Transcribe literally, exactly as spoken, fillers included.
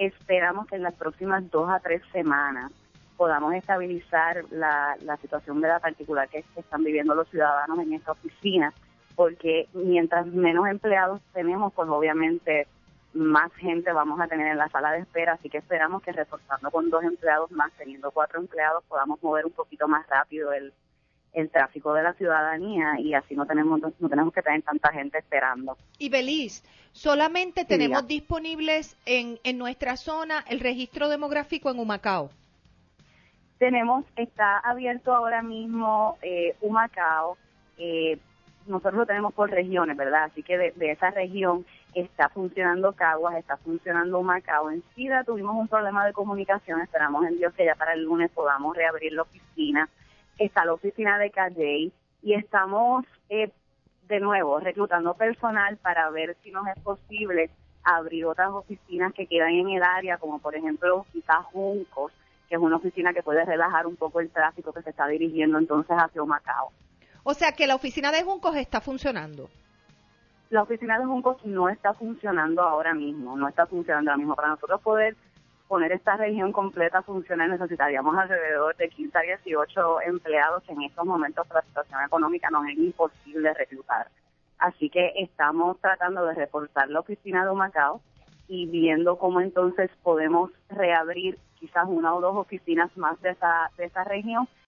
esperamos que en las próximas dos a tres semanas podamos estabilizar la, la situación de la particular que, que están viviendo los ciudadanos en esta oficina, porque mientras menos empleados tenemos, pues obviamente más gente vamos a tener en la sala de espera, así que esperamos que reforzando con dos empleados más, teniendo cuatro empleados, podamos mover un poquito más rápido el, el tráfico de la ciudadanía y así no tenemos no tenemos que tener tanta gente esperando. Y Beliz, solamente Sí, tenemos diga. disponibles en, en nuestra zona el registro demográfico en Humacao. Tenemos, está abierto ahora mismo eh, Humacao, eh, nosotros lo tenemos por regiones, ¿verdad? Así que de, de esa región está funcionando Caguas, está funcionando Humacao. En Sida tuvimos un problema de comunicación, esperamos en Dios que ya para el lunes podamos reabrir la oficina. Está la oficina de Calley y estamos eh, de nuevo reclutando personal para ver si nos es posible abrir otras oficinas que quedan en el área, como por ejemplo quizás Juncos, que es una oficina que puede relajar un poco el tráfico que se está dirigiendo entonces hacia Humacao. O sea que la oficina de Juncos está funcionando. La oficina de Juncos no está funcionando ahora mismo, no está funcionando ahora mismo. Para nosotros poder poner esta región completa a funcionar necesitaríamos alrededor de quince a dieciocho empleados que en estos momentos por la situación económica nos es imposible reclutar. Así que estamos tratando de reforzar la oficina de Humacao y viendo cómo entonces podemos reabrir quizás una o dos oficinas más de esa, de esa región